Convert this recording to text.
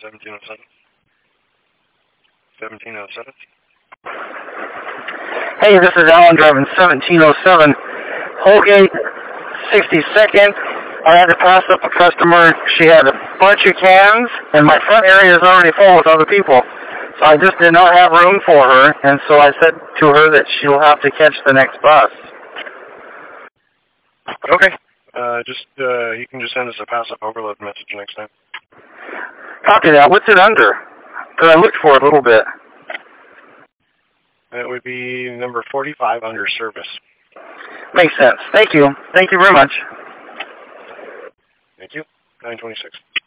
1707. 1707. Hey, this is Alan driving 1707. Holgate, 62nd. I had to pass up a customer. She had a bunch of cans, and my front area is already full with other people. So I just did not have room for her, and so I said to her that she'll have to catch the next bus. Okay. You can just send us a pass-up overload message next time. Copy that. What's it under? Because I looked for it a little bit. It would be number 45 under service. Makes sense. Thank you. Thank you very much. Thank you. 926.